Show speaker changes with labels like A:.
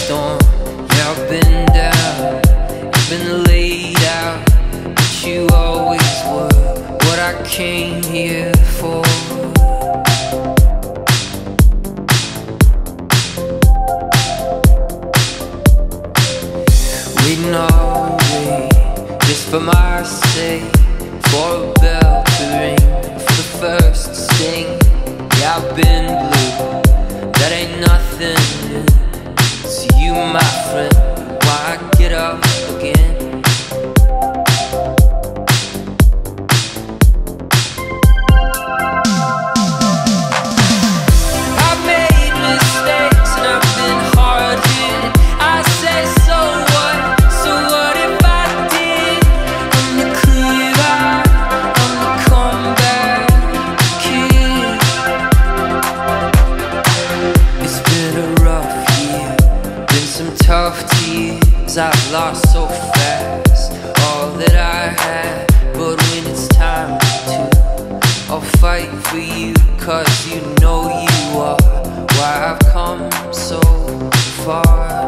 A: storm. Yeah, I've been down, you've been laid out, but you always were what I came here for. Waiting all day, just for my sake, for a bell to ring, for the first sting. Yeah, I've been blue, that ain't nothing new. It's you, my friend, why I get up again. I've made mistakes and I've been hard hit. I say so what? So what if I did? I'm the clear eye, I'm the comeback kid. It's been a rough year, been some tough tears. I've lost so fast all that I had, but when it's time to, I'll fight for you, 'cause you know you are why I've come so far.